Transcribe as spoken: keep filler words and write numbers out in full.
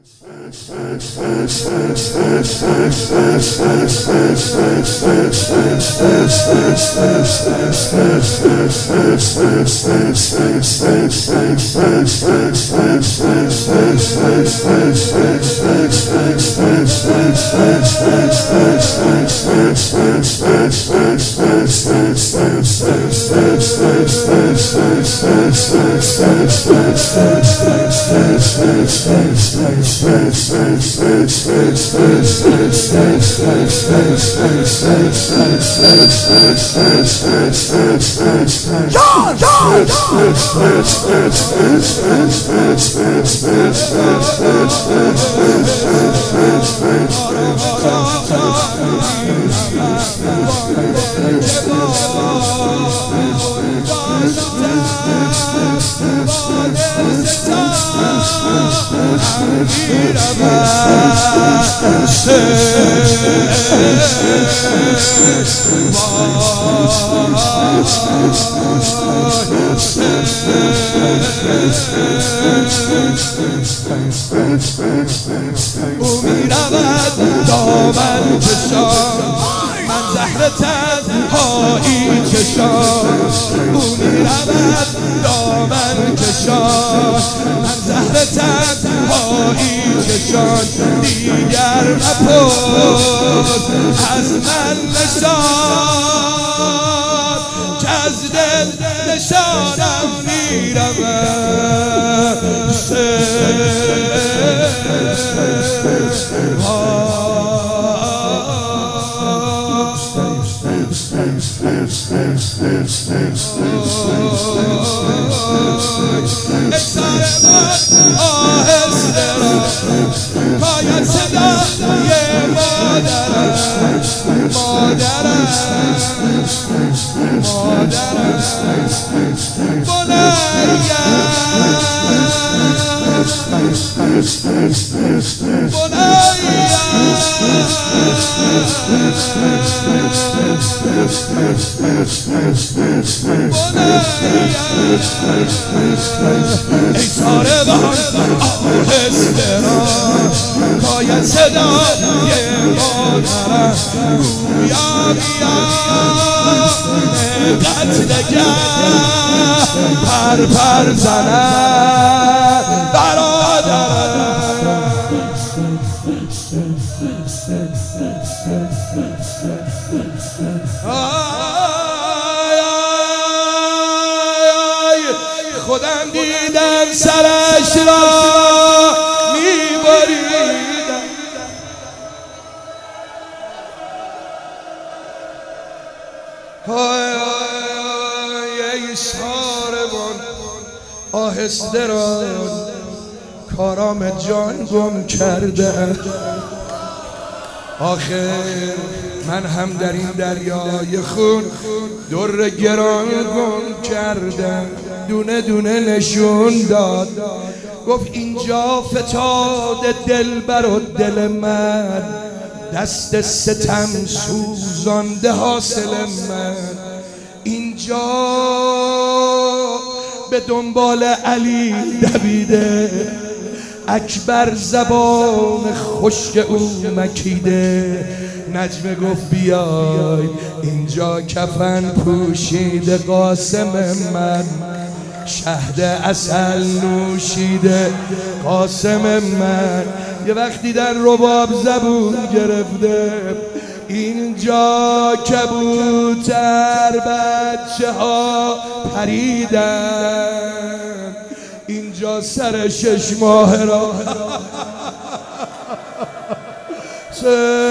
او میرود دامن کشان من زهر تنهایی کشان او میرود دامن کشان من زهر تنهایی کشان دیگر مپرس از من نشان که از دل نشانم میرود آهسته را باید صدای مادرم مادرم مادرم ای ساربان آهسته را باید صدای مادرم گویا میان قتلگر پر پر زند برادرم خودم دیدم سرش را میبریدم های ای ساربان آهسته را کارام جان گم کرده آخر من هم در این دریای خون در گران گم کردم دونه دونه نشون داد گفت اینجا فتاد دلبر و دل من دست ستم سوزانده حاصل من اینجا به دنبال علی دویده اکبر زبان خشک او مکیده نجمه گفت بیای اینجا کفن پوشیده قاسم من شهد عسل نوشیده قاسم من یه وقتی در رباب زبون گرفته اینجا کبوتر بچه ها پریدن اینجا سر شش ماه را